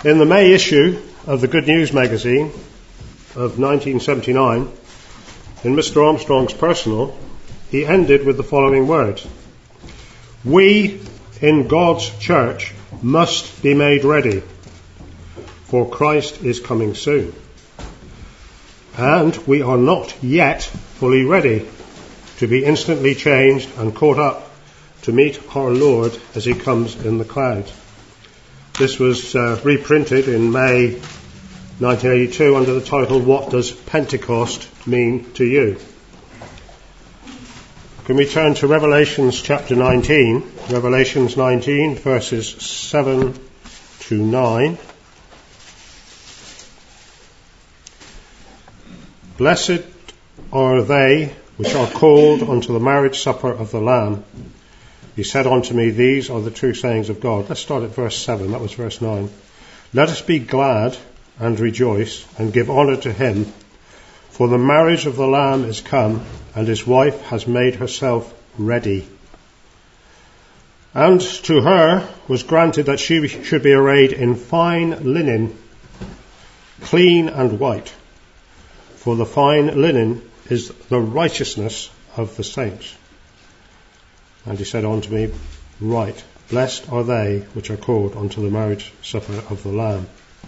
In the May issue of the Good News magazine of 1979, in Mr. Armstrong's personal, he ended with the following words: "We in God's church must be made ready, for Christ is coming soon. And we are not yet fully ready to be instantly changed and caught up to meet our Lord as he comes in the clouds." This was reprinted in May 1982 under the title, "What Does Pentecost Mean to You?" Can we turn to Revelations chapter 19, Revelations 19 verses 7 to 9. "Blessed are they which are called unto the marriage supper of the Lamb. He said unto me, These are the true sayings of God." Let's start at verse 7. That was verse 9. "Let us be glad and rejoice and give honour to him, for the marriage of the Lamb is come, and his wife has made herself ready. And to her was granted that she should be arrayed in fine linen, clean and white. For the fine linen is the righteousness of the saints. And he said unto me, Right, blessed are they which are called unto the marriage supper of the Lamb."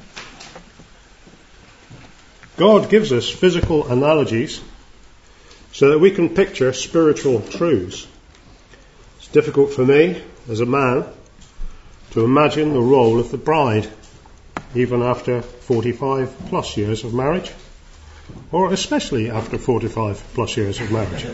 God gives us physical analogies so that we can picture spiritual truths. It's difficult for me, as a man, to imagine the role of the bride, even after 45 plus years of marriage, or especially after 45 plus years of marriage.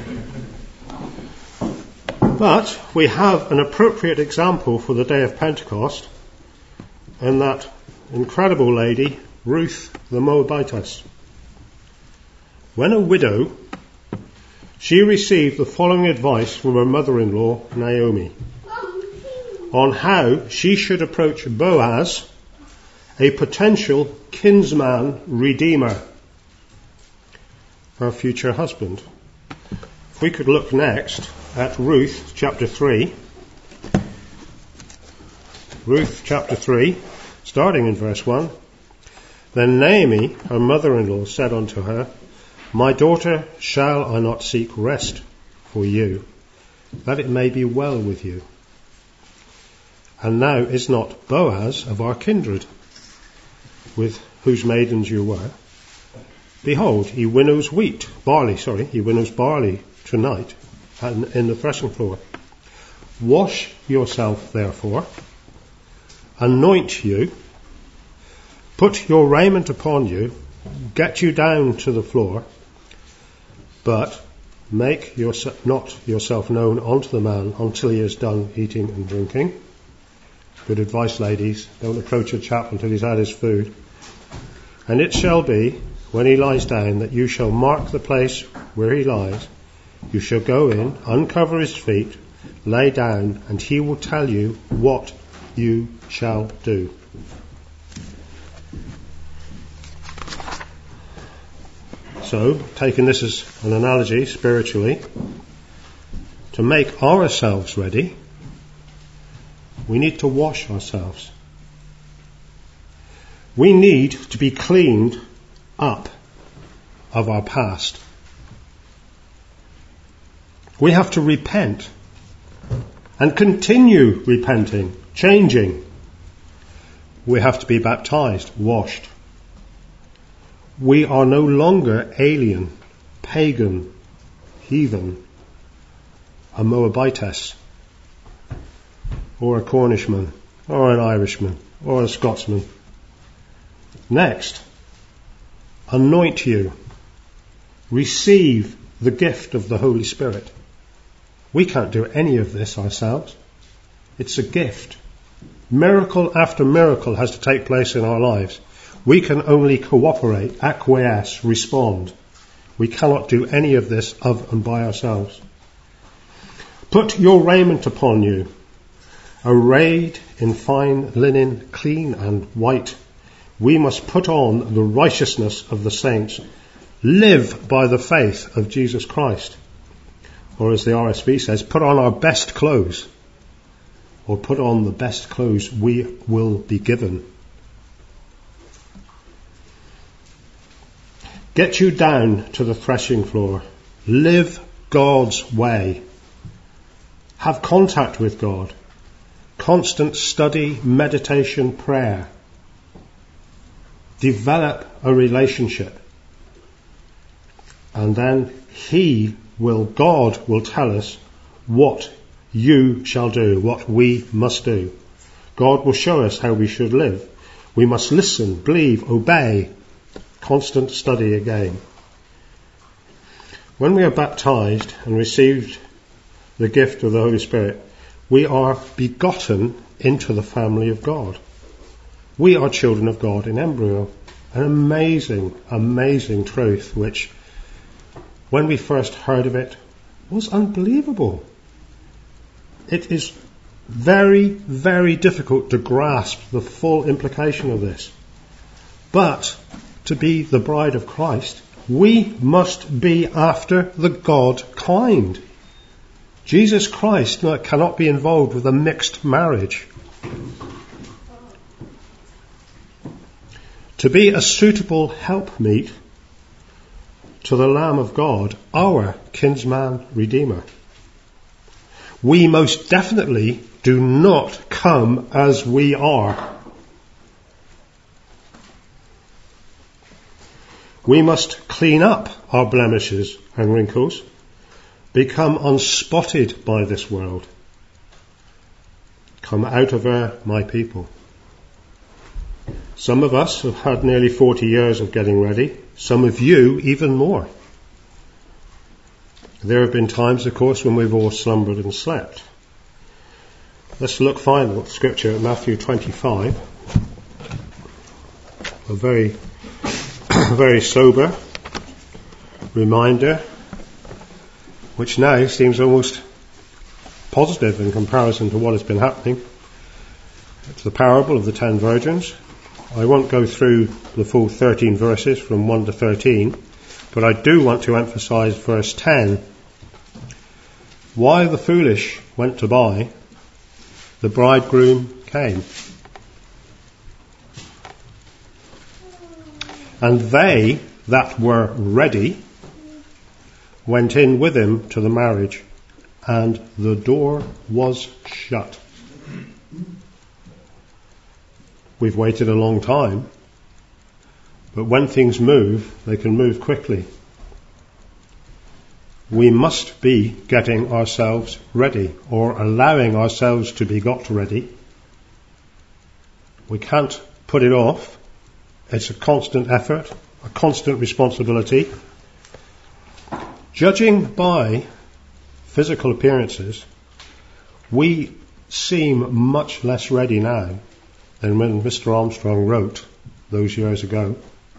But we have an appropriate example for the day of Pentecost in that incredible lady, Ruth the Moabitess. When a widow, she received the following advice from her mother-in-law, Naomi, on how she should approach Boaz, a potential kinsman redeemer, her future husband. If we could look next at Ruth chapter 3. Ruth chapter 3, starting in verse 1. "Then Naomi, her mother-in-law, said unto her, My daughter, shall I not seek rest for you, that it may be well with you? And now is not Boaz of our kindred, with whose maidens you were? Behold, he winnows barley tonight in the threshing floor. Wash yourself, therefore, anoint you, put your raiment upon you, get you down to the floor, but make not yourself known unto the man until he is done eating and drinking." Good advice, ladies. Don't approach a chap until he's had his food. "And it shall be, when he lies down, that you shall mark the place where he lies. You shall go in, uncover his feet, lay down, and he will tell you what you shall do." So, taking this as an analogy spiritually, to make ourselves ready, we need to wash ourselves. We need to be cleaned up of our past. We have to repent and continue repenting, changing. We have to be baptized, washed. We are no longer alien, pagan, heathen, a Moabitess, or a Cornishman, or an Irishman, or a Scotsman. Next, anoint you. Receive the gift of the Holy Spirit. We can't do any of this ourselves. It's a gift. Miracle after miracle has to take place in our lives. We can only cooperate, acquiesce, respond. We cannot do any of this of and by ourselves. "Put your raiment upon you, arrayed in fine linen, clean and white. We must put on the righteousness of the saints. Live by the faith of Jesus Christ." Or as the RSV says, put on our best clothes, or put on the best clothes we will be given. Get you down to the threshing floor. Live God's way. Have contact with God. Constant study, meditation, prayer. Develop a relationship. And then God will tell us what you shall do, what we must do. God will show us how we should live. We must listen, believe, obey. Constant study again. When we are baptized and received the gift of the Holy Spirit, we are begotten into the family of God. We are children of God in embryo. An amazing, amazing truth which, when we first heard of it, was unbelievable. It is very, very difficult to grasp the full implication of this. But to be the bride of Christ, we must be after the God kind. Jesus Christ cannot be involved with a mixed marriage. To be a suitable helpmeet to the Lamb of God, our kinsman redeemer. We most definitely do not come as we are. We must clean up our blemishes and wrinkles, become unspotted by this world. Come out of her, my people. Some of us have had nearly 40 years of getting ready. Some of you even more. There have been times, of course, when we've all slumbered and slept. Let's look finally at Scripture at Matthew 25. A very, very sober reminder, which now seems almost positive in comparison to what has been happening. It's the parable of the 10 virgins. I won't go through the full 13 verses from 1 to 13, but I do want to emphasize verse 10. While the foolish went to buy, the bridegroom came. And they that were ready went in with him to the marriage, and the door was shut. We've waited a long time, but when things move, they can move quickly. We must be getting ourselves ready, or allowing ourselves to be got ready. We can't put it off. It's a constant effort, a constant responsibility. Judging by physical appearances, we seem much less ready now than when Mr. Armstrong wrote those years ago.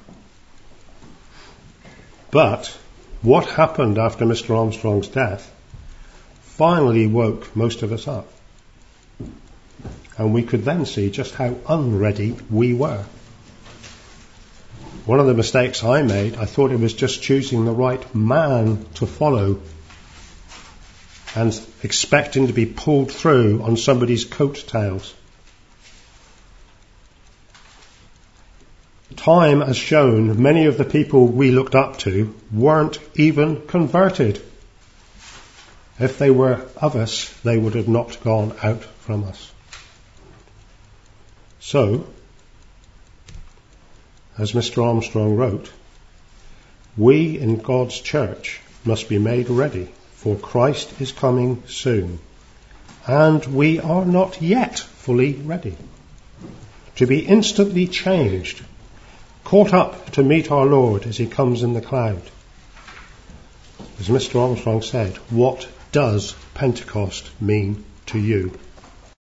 But what happened after Mr. Armstrong's death finally woke most of us up. And we could then see just how unready we were. One of the mistakes I made, I thought it was just choosing the right man to follow and expecting to be pulled through on somebody's coattails. Time has shown many of the people we looked up to weren't even converted. If they were of us, they would have not gone out from us. So, as Mr. Armstrong wrote, we in God's church must be made ready, for Christ is coming soon, and we are not yet fully ready. To be instantly changed, caught up to meet our Lord as he comes in the cloud. As Mr. Armstrong said, what does Pentecost mean to you?